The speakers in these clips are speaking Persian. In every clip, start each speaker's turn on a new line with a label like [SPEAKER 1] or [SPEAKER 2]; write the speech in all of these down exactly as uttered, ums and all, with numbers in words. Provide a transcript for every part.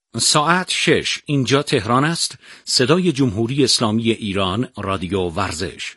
[SPEAKER 1] ساعت شش. اینجا تهران است. صدای جمهوری اسلامی ایران، رادیو ورزش.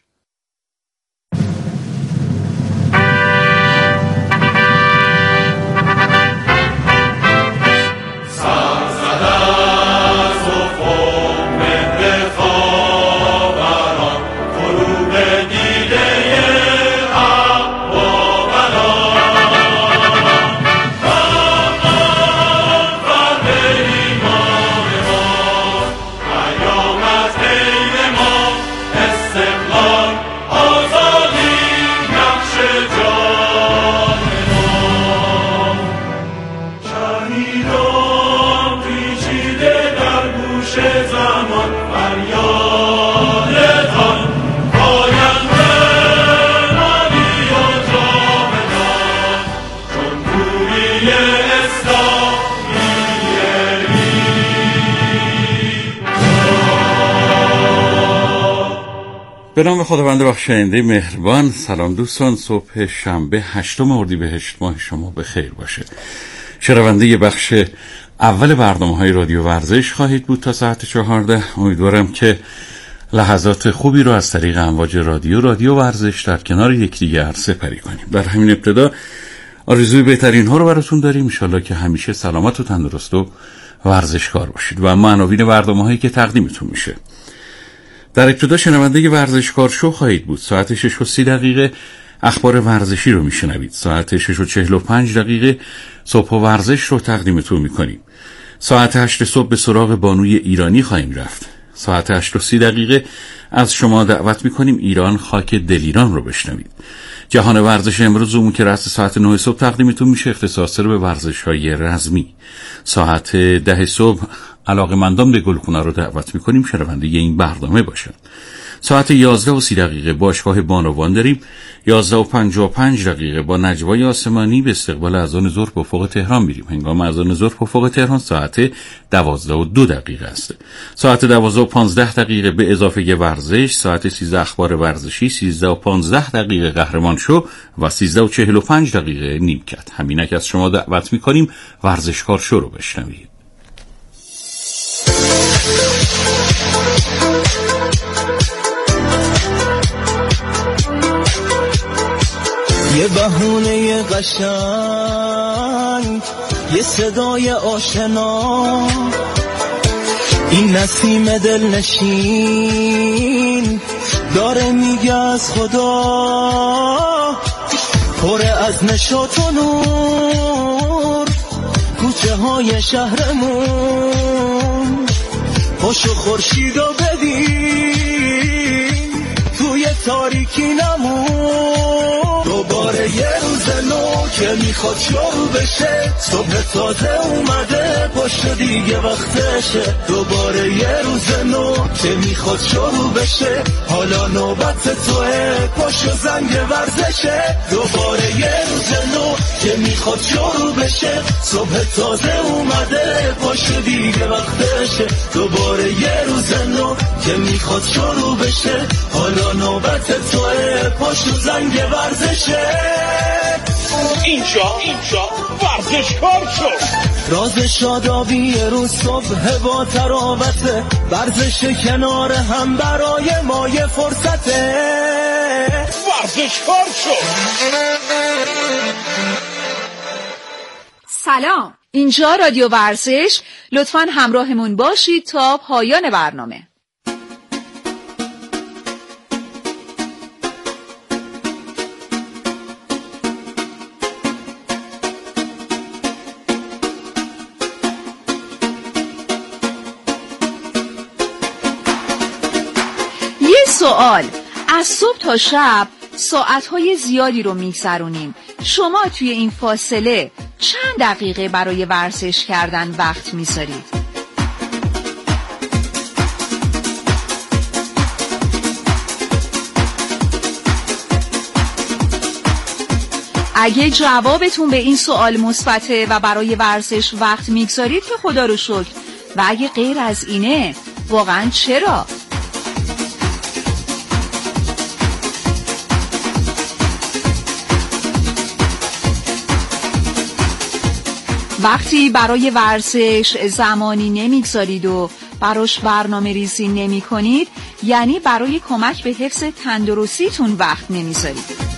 [SPEAKER 2] به نام خداوند بخشاینده مهربان. سلام دوستان، صبح شنبه هشتم اردیبهشت ماه شما به خیر باشه. شنونده بخش اول برنامه‌های رادیو ورزش خواهید بود تا ساعت چهارده. امیدوارم که لحظات خوبی رو از طریق امواج رادیو رادیو ورزش در کنار یکدیگر سپری کنیم. در همین ابتدا آرزوی بهترین ها رو براتون داریم. ان شاءالله که همیشه سلامت و تندرست و ورزشکار باشید و اما عناوین برنامه‌هایی که تقدیمتون میشه. در ابتدا شنونده ورزشکار شو خواهید بود. ساعت شش و سی دقیقه اخبار ورزشی رو میشنوید. ساعت شش و چهل و پنج دقیقه صبح و ورزش رو تقدیمتون میکنیم. ساعت هشت صبح به سراغ بانوی ایرانی خواهیم رفت. ساعت هشت و سی دقیقه از شما دعوت میکنیم ایران خاک دل ایران رو بشنوید. جهان ورزش امروز اون که رأس ساعت نه صبح تقدیمتون میشه، اختصاص رو به ورزش‌های رزمی. ساعت ده صبح علاقه‌مندان به گلخونه رو دعوت میکنیم شنونده این برنامه باشن. ساعت یازده و سی دقیقه باشگاه بانوان داریم. یازده و پنجاه و پنج دقیقه با نجوای آسمانی به استقبال اذان ظهر به افق تهران میریم. هنگام اذان ظهر به افق تهران ساعت دوازده و دو دقیقه است. ساعت دوازده و پانزده دقیقه به اضافه ورزش، ساعت سیزده اخبار ورزشی، سیزده و پانزده دقیقه قهرمان شو و سیزده و چهل و پنج دقیقه نیمکت. همینک از شما دعوت میکنیم ورزشکار شو رو بشنوید.
[SPEAKER 3] یه بهونه قشنگ، یه صدای آشنا، این نسیم دلنشین داره میگه از خدا، پره از نشاط و نور کوچه های شهرمون. پاشو خورشیدو ببین توی تاریکی نمون. دوباره یه روز نو که میخواد شروع بشه، صبح تازه اومده پاشو دیگه وقتشه. دوباره یه روز نو که میخواد شروع بشه، حالا نوبت توه پاشو زنگ ورزشه. دوباره یه روز نو که میخواد شروع بشه، صبح تازه اومده پاشو دیگه وقتشه. دوباره یه روز نو که میخواد شروع بشه، حالا نوبت توه پاشو زنگ ورزشه.
[SPEAKER 4] اینجا اینجا ورزشکار شو.
[SPEAKER 3] راز شادابی روز صبح با تراوته، ورزش کنار هم برای ما یه فرصته.
[SPEAKER 4] ورزشکار شو.
[SPEAKER 5] سلام، اینجا رادیو ورزش. لطفاً همراهمون باشید تا پایان برنامه. سوال: از صبح تا شب ساعتهای زیادی رو میگذرونیم. شما توی این فاصله چند دقیقه برای ورزش کردن وقت میذارید؟ اگه جوابتون به این سوال مثبته و برای ورزش وقت میگذارید که خدا رو شکر، و اگه غیر از اینه واقعا چرا؟ وقتی برای ورزش زمانی نمیگذارید و براش برنامه ریزی نمی کنید، یعنی برای کمک به حفظ تندرستیتون وقت نمیذارید.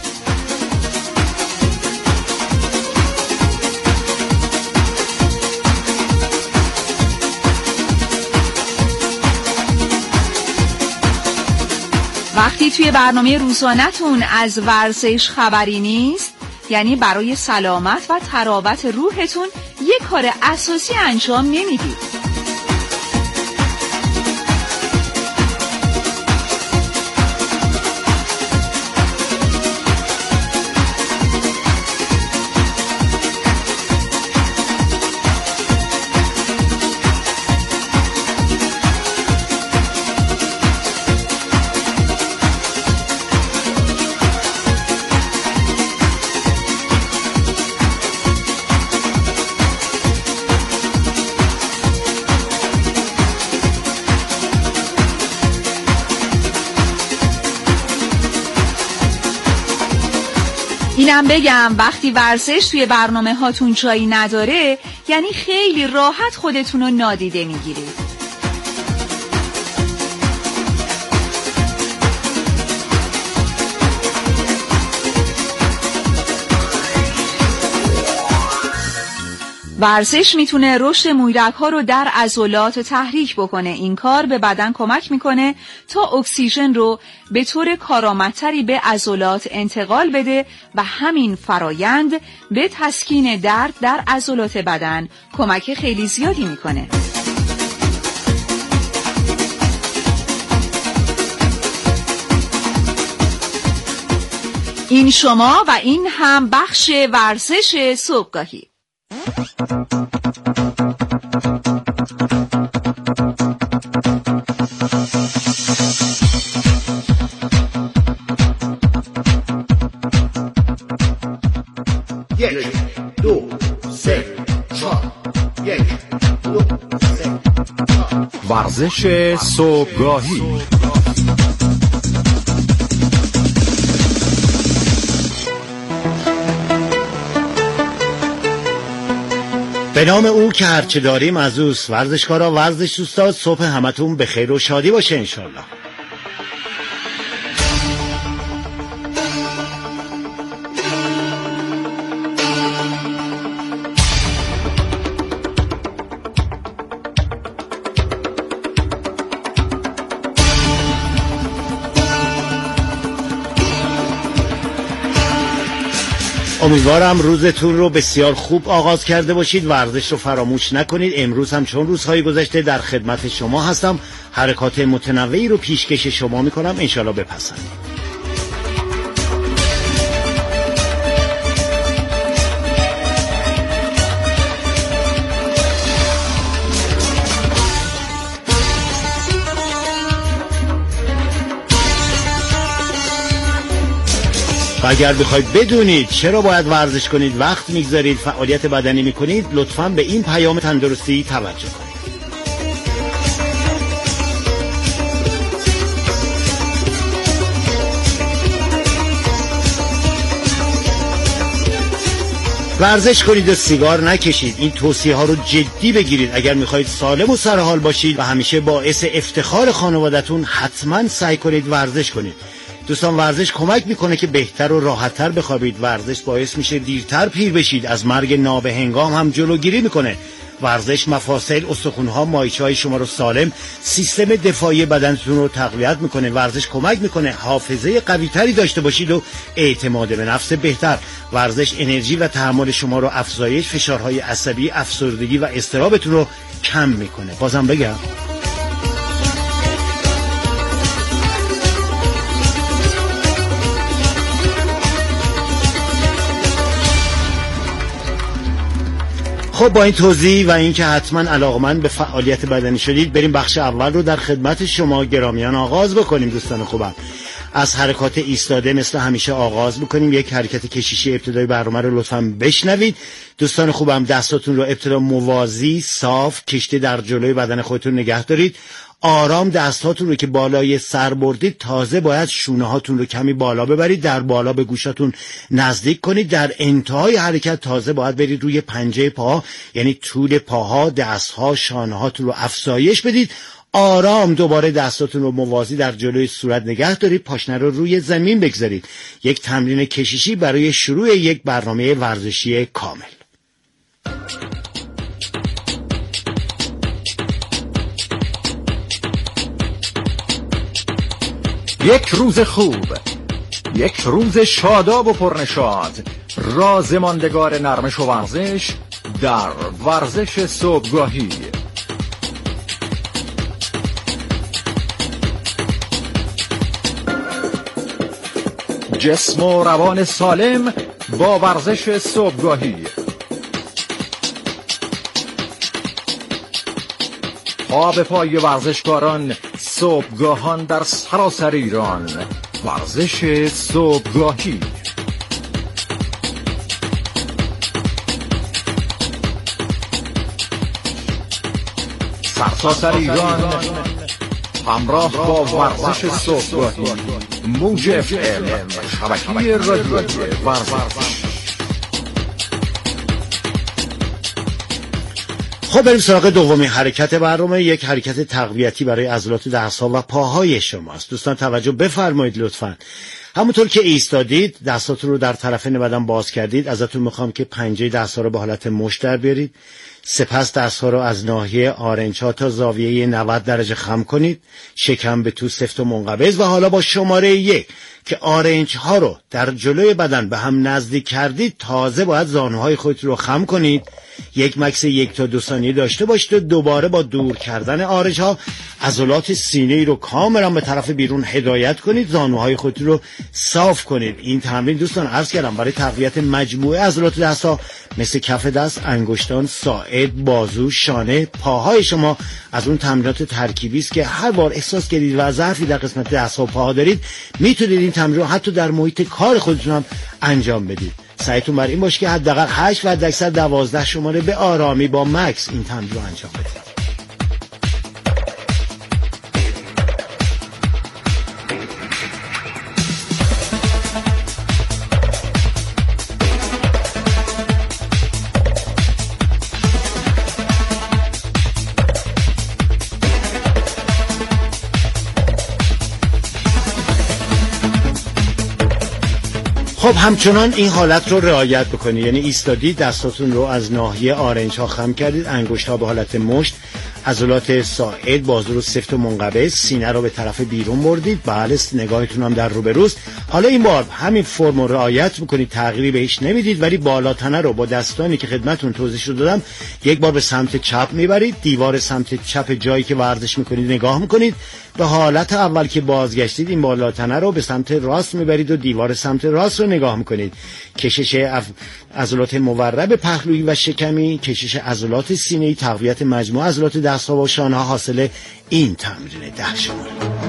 [SPEAKER 5] وقتی توی برنامه روزانه‌تون از ورزش خبری نیست، یعنی برای سلامت و تراوت روحتون یک کار اساسی انجام نمیدید. اینم بگم وقتی ورزش توی برنامه هاتون جایی نداره، یعنی خیلی راحت خودتون رو نادیده میگیرید. ورزش میتونه رشد مویرگ ها رو در عضلات تحریک بکنه. این کار به بدن کمک میکنه تا اکسیژن رو به طور کارآمدتری به عضلات انتقال بده و همین فرایند به تسکین درد در عضلات بدن کمک خیلی زیادی میکنه. این شما و این هم بخش ورزش صبحگاهی.
[SPEAKER 6] یک دو سه چهار یک دو سه چهار
[SPEAKER 7] ورزش صبحگاهی.
[SPEAKER 6] به نام او که هرچه داریم از اوست. ورزشکارا، ورزش دوستا، صبح همتون به خیر و شادی باشه انشالله. امیدوارم روزتون رو بسیار خوب آغاز کرده باشید. ورزش رو فراموش نکنید. امروز هم چون روزهای گذشته در خدمت شما هستم. حرکات متنوعی رو پیشکش شما میکنم، انشالله بپسندید. و اگر بخواید بدونید چرا باید ورزش کنید، وقت میگذارید، فعالیت بدنی میکنید، لطفاً به این پیام تندرستی توجه کنید. ورزش کنید و سیگار نکشید. این توصیه ها رو جدی بگیرید. اگر میخواید سالم و سرحال باشید و همیشه باعث افتخار خانوادتون، حتما سعی کنید ورزش کنید. دوستان، ورزش کمک میکنه که بهتر و راحتتر بخوابید. ورزش باعث میشه دیرتر پیر بشید. از مرگ نابهنگام هم جلوگیری میکنه. ورزش مفاصل، استخوان‌ها، مایچه‌های شما رو سالم، سیستم دفاعی بدنتون رو تقویت میکنه. ورزش کمک میکنه حافظه قوی‌تری داشته باشید و اعتماد به نفس بهتر. ورزش انرژی و تحمل شما رو افزایش، فشارهای عصبی، افسردگی و اضطرابتون رو کم میکنه. بازم بگم خب با این توضیح و اینکه حتما علاقه‌مند به فعالیت بدنی شدید، بریم بخش اول رو در خدمت شما گرامیان آغاز بکنیم. دوستان خوبم، از حرکات ایستاده مثل همیشه آغاز بکنیم. یک حرکت کشیشی ابتدای برنامه رو لطفاً بشنوید. دوستان خوبم دستاتون رو ابتدا موازی صاف کشیده در جلوی بدن خودتون نگه دارید. آرام دستاتون رو که بالای سر بردید تازه باید شونه هاتون رو کمی بالا ببرید، در بالا به گوشاتون نزدیک کنید. در انتهای حرکت تازه باید برید روی پنجه پاها، یعنی طول پاها، دستها، شانه هاتون رو افزایش بدید. آرام دوباره دستاتون رو موازی در جلوی صورت نگه دارید، پاشنه رو روی زمین بگذارید. یک تمرین کشیشی برای شروع یک برنامه ورزشی کامل.
[SPEAKER 7] یک روز خوب، یک روز شاداب و پرنشاط. راز ماندگار نرمش و ورزش در ورزش صبحگاهی. جسم و روان سالم با ورزش صبحگاهی. پا به پای ورزشکاران، صبحگاهان در سراسر ایران. ورزش صبحگاهی. سراسر ایران همراه با ورزش صبحگاهی. موج اف ام، شبکه رادیویی ورزش.
[SPEAKER 6] خب بریم سراغ دومین حرکت برنامه. یک حرکت تقویتی برای عضلات دست‌ها و پاهای شماست. دوستان توجه بفرمایید لطفاً. همونطور که ایستادید دستاتون رو در طرفین بدن باز کردید، ازتون میخوام که پنجه دست‌ها رو به حالت مشت در بیارید. سپس دست‌ها رو از ناحیه آرنج‌ها تا زاویه نود درجه خم کنید. شکم به تو سفت و منقبض. و حالا با شماره یک که آرنج‌ها رو در جلوی بدن به هم نزدیک کردید، تازه باید زانوهای خودتون رو خم کنید. یک مکس یک تا دو ثانیه داشته باشید و دوباره با دور کردن آرنج‌ها عضلات سینه رو کاملا به طرف بیرون هدایت کنید. زانوهای خودتون رو صاف کنید. این تمرین دوستان عرض کردم برای تقویت مجموعه عضلات دست‌ها مثل کف دست، انگشتان، ساعد، بازو، شانه، پاهای شما از اون تمرینات ترکیبی است که هر بار احساس کردید و ضعفی در قسمت دست‌ها و پاها دارید، میتونید این تمرین رو حتی در محیط کار خودتون هم انجام بدید. سعیتون بر این باشه که حداقل هشت و حداکثر دوازده شماره به آرامی با مکس این تمرین رو انجام بدید. خب همچنان این حالت رو رعایت بکنید، یعنی ایستادید دستاتون رو از ناحیه آرنج ها خم کردید، انگشت ها به حالت مشت، عضلات ساعد، بازو رو سفت و منقبض، سینه رو به طرف بیرون بردید. بله نگاهتون هم در رو به روست. حالا این بار همین فرم رو رعایت بکنید، تغییری بهش نمیدید، ولی بالا تنه رو با دستانی که خدمتتون توضیح رو دادم یک بار به سمت چپ میبرید، دیوار سمت چپ جایی که ورزش میکنید نگاه میکنید. به حالت اول که بازگشتید این بالا تنه رو به سمت راست میبرید و دیوار سمت راست رو نگاه میکنید. کشش عضلات مورب پهلویی و شکمی، کشش عضلات سینه‌ای، تقویت مجموعه عضلات دست‌ها و شانه‌ها حاصل این تمرین ده شماره.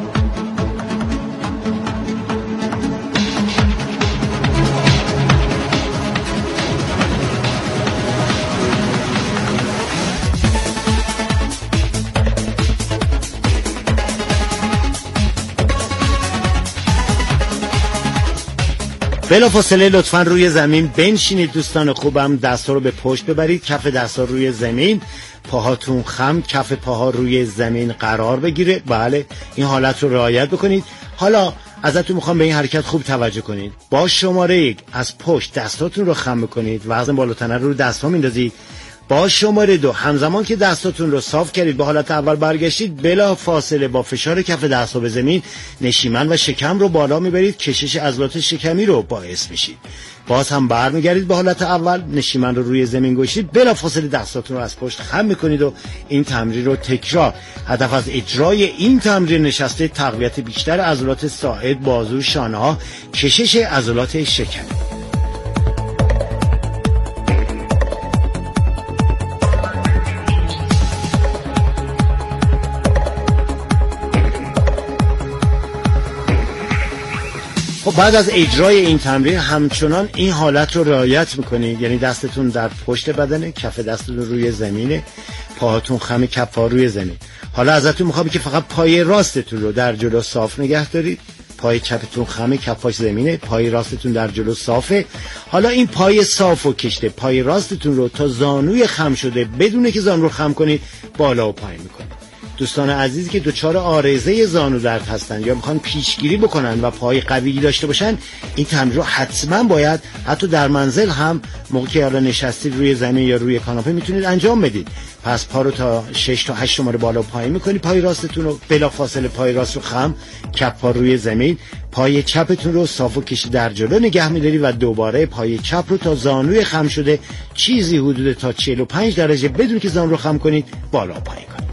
[SPEAKER 6] بلافاصله لطفاً روی زمین بنشینید دوستان خوبم. دست‌ها رو به پشت ببرید، کف دست‌ها روی زمین، پاهاتون خم، کف پاها روی زمین قرار بگیره. بله این حالت رو رعایت بکنید. حالا ازتون میخوام به این حرکت خوب توجه کنید. با شماره یک از پشت دستاتون رو خم بکنید، وزن بالاتنه رو رو دست‌ها میندازید. با شماره دو همزمان که دستاتون رو صاف کردید به حالت اول برگشتید، بلا فاصله با فشار کف دست‌ها به زمین نشیمن و شکم رو بالا میبرید، کشش عضلات شکمی رو باعث میشید. باز هم برمیگردید به حالت اول، نشیمن رو روی زمین گذاشتید، بلا فاصله دستاتون رو از پشت خم میکنید و این تمرین رو تکرار. هدف از اجرای این تمرین نشسته تقویت بیشتر عضلات ساعد، بازو، شانه ها، کشش عضلات شکمی. بعد از اجرای این تمرین همچنان این حالت رو رعایت میکنید، یعنی دستتون در پشت بدنه، کف دستتون روی زمینه، پاهاتون خم کف پا روی زمین. حالا ازتون میخوام که فقط پای راستتون رو در جلو صاف نگه دارید، پای چپتون خم کف پاش زمینه، پای راستتون در جلو صافه. حالا این پای صاف و کشته پای راستتون رو تا زانوی خم شده بدون که زانو رو خم کنید بالا و پایین میکنید. دوستان عزیزی که دچار عارضه زانو درد هستن یا میخوان پیشگیری بکنن و پای قوی داشته باشن، این تمرین رو حتما باید حتی در منزل هم موقعی که حالا نشستید روی زمین یا روی کاناپه میتونید انجام بدید. پس پا رو تا شش تا هشت شماره بالا و پایین میکنید، پای راستتون رو بلافاصله پای راست رو خم، کف پا روی زمین، پای چپتون رو صاف و کشی در جلو نگه می‌دارید و دوباره پای چپ رو تا زانوی خم شده چیزی حدود تا چهل و پنج درجه بدون که زانو رو خم کنید بالا و پایین کنید.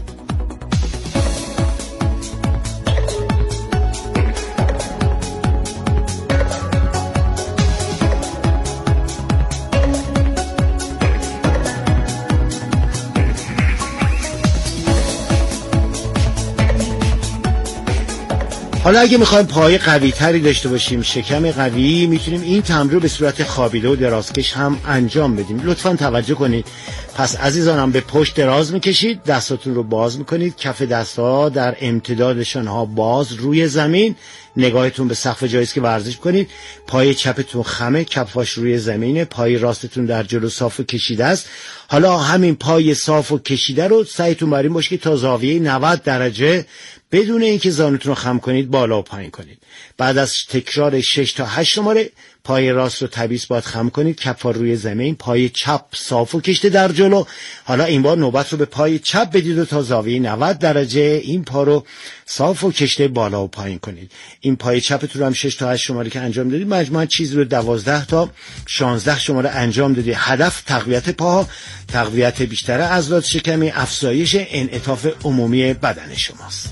[SPEAKER 6] حالا اگه میخوایم پای قوی تری داشته باشیم، شکم قوی، میتونیم این تمرین رو به صورت خوابیده و درازکش هم انجام بدیم. لطفاً توجه کنید. پس عزیزانم به پشت دراز میکشید، دستاتون رو باز میکنید، کف دستها در امتدادشان ها باز روی زمین، نگاهتون به سقف جایی است که ورزش کنید، پای چپتون خمه، کفاش روی زمینه، پای راستتون در جلو صاف و کشیده است. حالا همین پای صاف و کشیده رو سعیتون بر این باشه که تا زاویه نود درجه بدون اینکه زانوتون رو خم کنید بالا و پایین کنید. بعد از تکرار شش تا هشت شماره پای راست رو تبیس باید خم کنید، کفا روی زمین، پای چپ صاف و کشته در جلو. حالا این بار نوبت رو به پای چپ بدید و تا زاویه نود درجه این پا رو صاف و کشته بالا و پایین کنید. این پای چپتون رو هم شش تا هشت شماره که انجام دادید مجموعاً چیزی رو دوازده تا شانزده شماره انجام دادید. هدف تقویت پاها، تقویت بیشتر عضلات شکمی، افزایش انعطاف عمومی بدن شماست.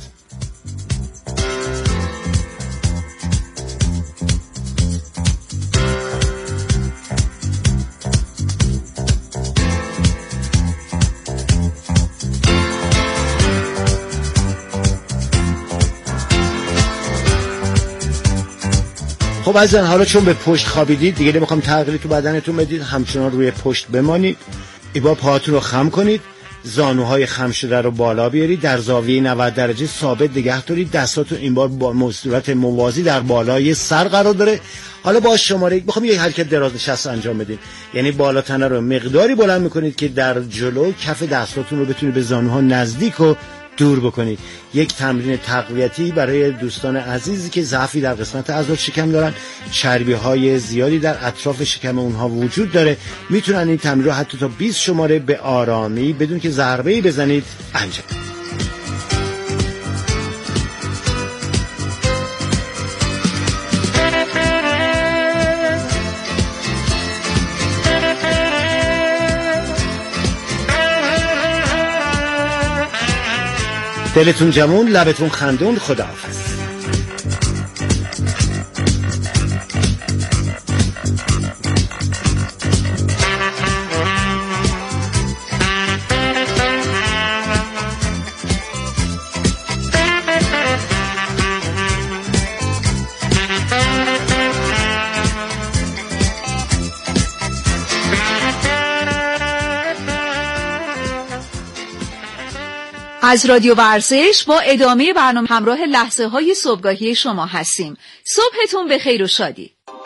[SPEAKER 6] خب عزیزان، حالا چون به پشت خوابیدید دیگه نمیخوام تغییری تو بدنتون بدید، همچنان روی پشت بمانید. این بار پاهاتون رو خم کنید، زانوهای خم شده رو بالا بیارید، در زاویه نود درجه ثابت نگه دارید. دستاتون این بار با صورت موازی در بالای سر قرار داره. حالا با شماره میخوام یه حرکت دراز نشست انجام بدید، یعنی بالا تنه رو مقداری بلند میکنید که در جلو کف دستاتون رو بتونید به زانوها نزدیک و دور بکنید. یک تمرین تقویتی برای دوستان عزیزی که ضعفی در قسمت عضلات شکم دارن، چربی های زیادی در اطراف شکم اونها وجود داره. میتونن این تمرین رو حتی تا بیست شماره به آرامی بدون که ضربه‌ای بزنید انجام بدید. دلتون جمون، لبتون خندون. خداحافظ.
[SPEAKER 5] از رادیو ورزش با ادامه برنامه همراه لحظه های صبحگاهی شما هستیم. صبحتون به خیر و شادی.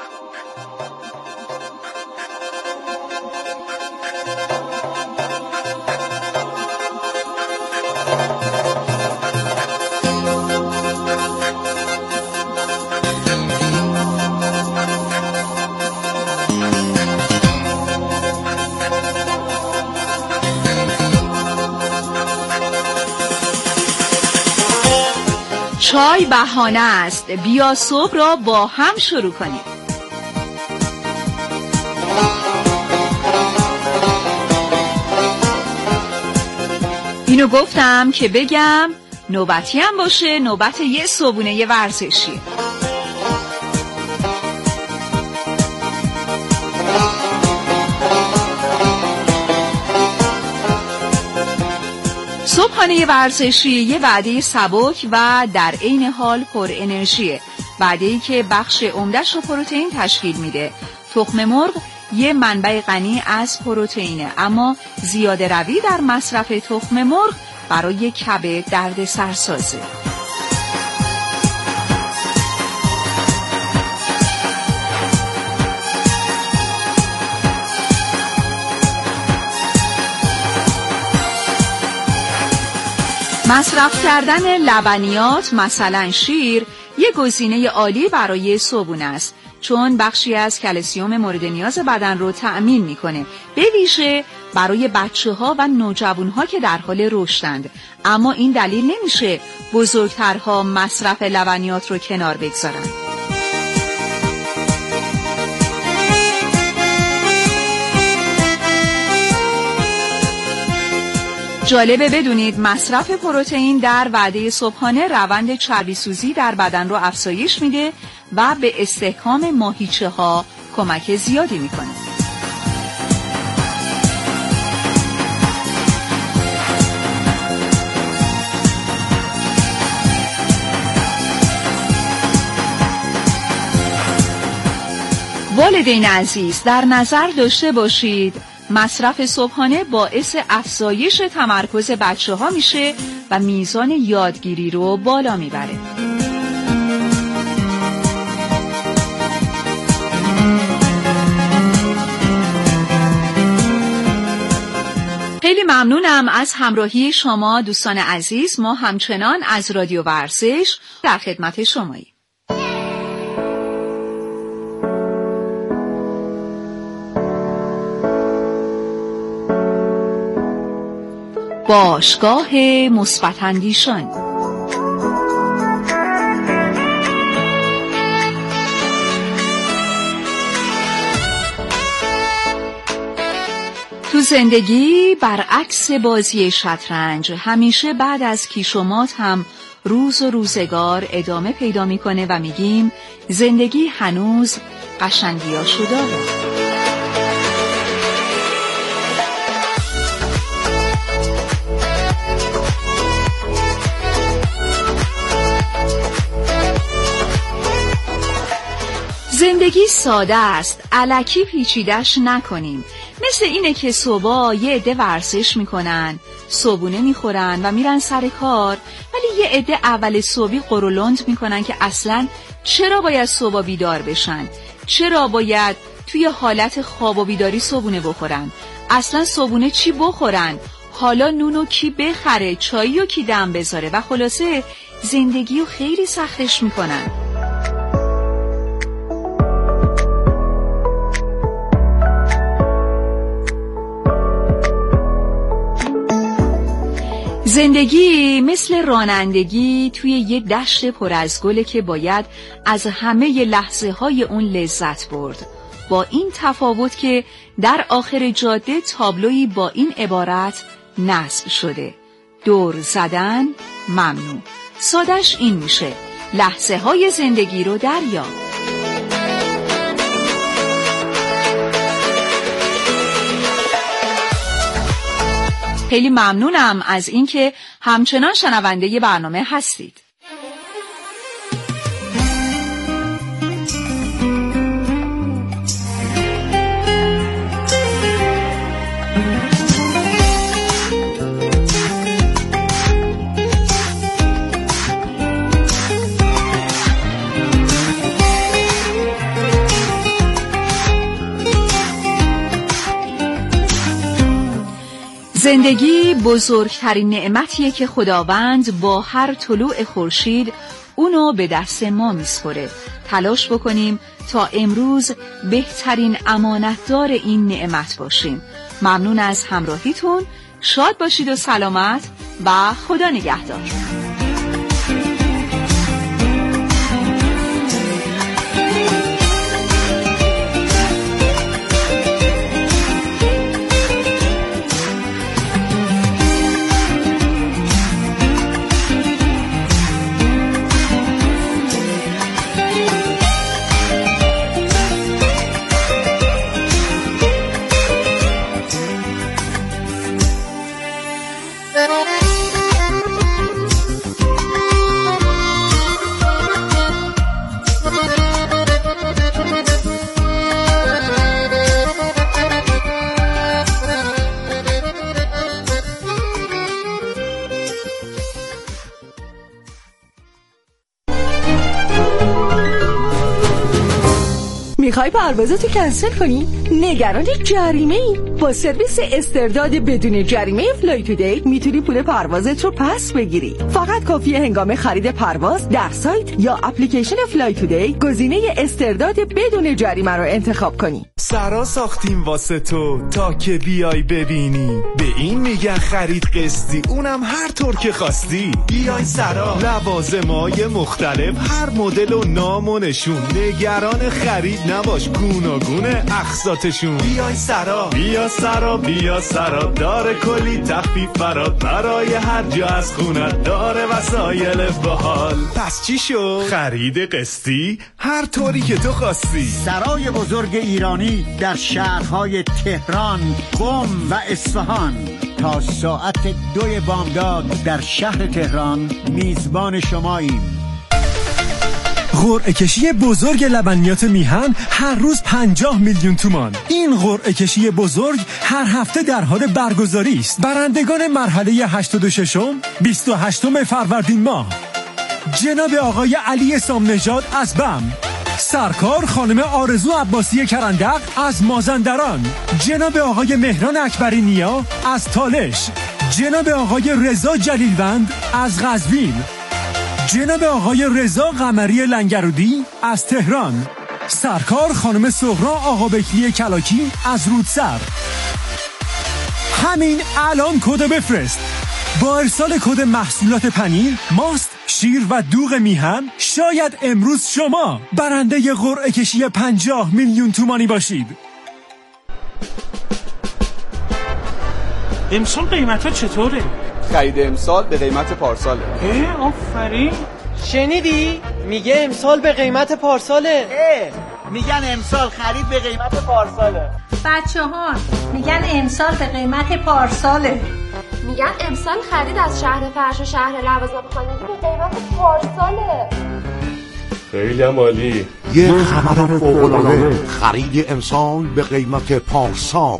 [SPEAKER 5] چای بهانه است، بیا صبح را با هم شروع کنیم. اینو گفتم که بگم نوبتی هم باشه، نوبت یه صبحونه یه ورزشی. صبحانه ورزشی یه وعده سبک و در عین حال پر انرژیه. وعده‌ای که بخش عمده‌اش رو پروتئین تشکیل میده. تخم مرغ یه منبع غنی از پروتئینه، اما زیاده روی در مصرف تخم مرغ برای کبد دردسر سازه. مصرف کردن لبنیات مثلا شیر یک گزینه عالی برای صبحونه است، چون بخشی از کلسیم مورد نیاز بدن رو تأمین میکنه، به ویژه برای بچه‌ها و نوجوان‌ها که در حال رشدند. اما این دلیل نمیشه بزرگترها مصرف لبنیات رو کنار بگذارن. جالبه بدونید مصرف پروتئین در وعده صبحانه روند چربی سوزی در بدن رو افزایش میده و به استحکام ماهیچه ها کمک زیادی میکنه. والدین عزیز، در نظر داشته باشید مصرف صبحانه باعث افزایش تمرکز بچه ها میشه و میزان یادگیری رو بالا میبره. خیلی ممنونم از همراهی شما دوستان عزیز. ما همچنان از رادیو ورزش در خدمت شماییم. باشگاه مثبت اندیشان. تو زندگی برعکس بازی شطرنج همیشه بعد از کیش و مات هم روز و روزگار ادامه پیدا میکنه و میگیم زندگی هنوز قشنگیاشو داره. زندگی ساده است، الکی پیچیدش نکنیم. مثل اینه که صبح یه عده ورزش میکنن، صبحونه میخورن و میرن سر کار، ولی یه عده اول صبحی قرولند میکنن که اصلاً چرا باید صبح بیدار بشن؟ چرا باید توی حالت خواب و بیداری صبحونه بخورن؟ اصلاً صبحونه چی بخورن؟ حالا نونو کی بخره؟ چاییو کی دم بذاره؟ و خلاصه زندگیو خیلی سختش میکنن. زندگی مثل رانندگی توی یه دشت پر از گله که باید از همه لحظه های اون لذت برد، با این تفاوت که در آخر جاده تابلویی با این عبارت نصب شده: دور زدن ممنوع. سادش این میشه: لحظه های زندگی رو دریاب. خیلی ممنونم از اینکه همچنان شنونده برنامه هستید. زندگی بزرگترین نعمتیه که خداوند با هر طلوع خورشید اونو به دست ما میسپره. تلاش بکنیم تا امروز بهترین امانتدار این نعمت باشیم. ممنون از همراهیتون، شاد باشید و سلامت و خدا نگهدار.
[SPEAKER 8] میخوای پروازتو کنسل کنی؟ نگران جریمه ای؟ با سرویس استرداد بدون جریمه فلای تودی میتونی پول پروازت رو پس بگیری. فقط کافیه هنگام خرید پرواز در سایت یا اپلیکیشن فلای تودی گزینه استرداد بدون جریمه رو انتخاب کنی.
[SPEAKER 3] سرا ساختیم واسه تو تا که بیای ببینی، به این میگن خرید قسطی، اونم هر طور که خواستی. بیای سرا، لوازمای مختلف، هر مدل و نام و نشون، نگران خرید نباش، گوناگونه اقساطشون. بیای سرا، بیا سرا، بیا سرا، داره کلی تخفیف برات، برای هر جا از خونت داره وسایل باحال. پس چی شو؟ خرید قسطی هر طوری که تو خواستی.
[SPEAKER 6] سرای بزرگ ایرانی در شهرهای تهران، قم و اصفهان تا ساعت دوی بامداد در شهر تهران میزبان شماییم.
[SPEAKER 9] قرعه کشی بزرگ لبنیات میهن هر روز پنجاه میلیون تومان. این قرعه کشی بزرگ هر هفته در حال برگزاری است. برندگان مرحله هشتاد و شش بیست و هشت فروردین ماه: جناب آقای علی سامنژاد از بم، سرکار خانم آرزو عباسی کرندق از مازندران، جناب آقای مهران اکبری نیا از تالش، جناب آقای رضا جلیلوند از قزوین، جناب آقای رضا قمری لنگرودی از تهران، سرکار خانم سهرا آقابکری کلاکی از رودسر. همین الان کد بفرست. با ارسال کد محصولات پنیر، ماست، شیر و دوغ میهن شاید امروز شما برنده قرعه کشی پنجاه میلیون تومانی باشید.
[SPEAKER 4] امسال قیمت ها چطوره؟
[SPEAKER 10] خرید امسال به قیمت پارساله.
[SPEAKER 4] اه آفرین.
[SPEAKER 11] شنیدی؟ میگه امسال به قیمت پارساله.
[SPEAKER 6] اه میگن امسال خرید به قیمت پارساله.
[SPEAKER 12] بچه ها میگن امسال به قیمت پارساله.
[SPEAKER 13] میگن امسال خرید از شهر فرش و شهر لوازم خانگی به قیمت پارساله.
[SPEAKER 14] خیلی عالی.
[SPEAKER 15] یه خبر فوق‌العاده، خرید امسال به قیمت پارسال.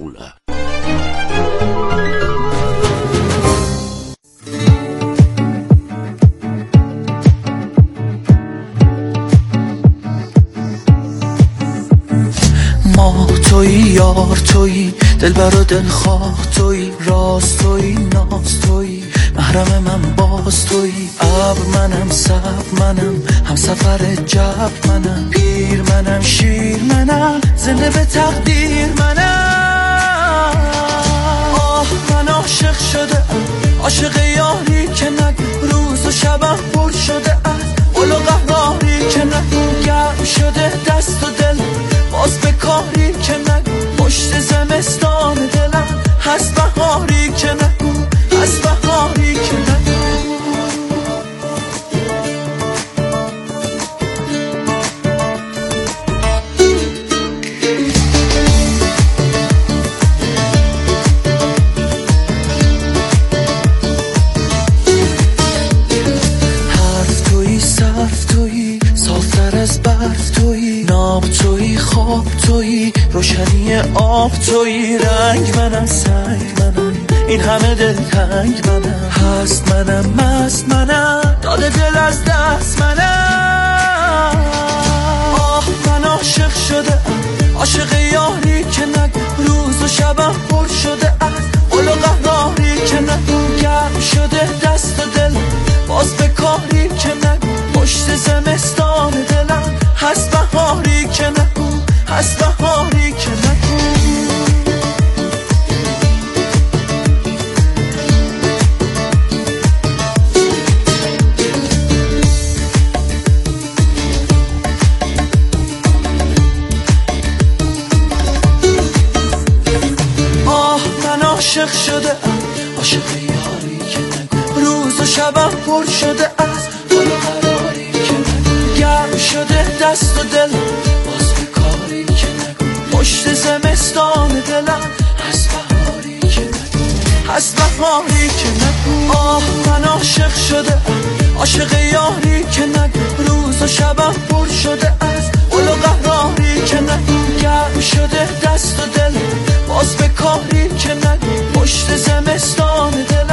[SPEAKER 16] ما توی یار توی دلبر و دلخواه توی راست توی ناز توی محرم من باز توی ابر منم سب منم هم سفر جب منم پیر منم شیر منم زنده به تقدیر منم. آه من عاشق شده عاشق یاری که نگو روز و شبم پر شده از قل و قهاری که نگو گرم شده دست و دل باز به کاری که نگو پشت زمستان دلم هست بهاری که نگو هست بهاری که نگو. حرف توی صرف توی صافتر از برف توی نام توی خواب توی روشنی آب توی رنگ منم سنگ منم این همه دل تنگ منم هست منم مست منم داده دل از دست منم. آه من عاشق شده عاشق یاری که نگو روز و شبم پر شده از قل و قهاری که نگو گرم شده دست و دل باز به کاری که نگو پشت زمستان دلم هست بهاری که نگو هست بهاری که نگو. آه من عاشق شده عاشق یاری که نگو روز و شبم پر شده از قل و قراری که نگو گرم شده دست و دل باز به کاری که نگو پشت زمستان دلم هست بهاری که نگو هست بهاری که نگو. آه من عاشق شده عاشق یاری که نگو روز و شبم پر شده از قل و قهاری که نگو گرم شده دست و دل باز به کاری که نگو پشت زمستان دل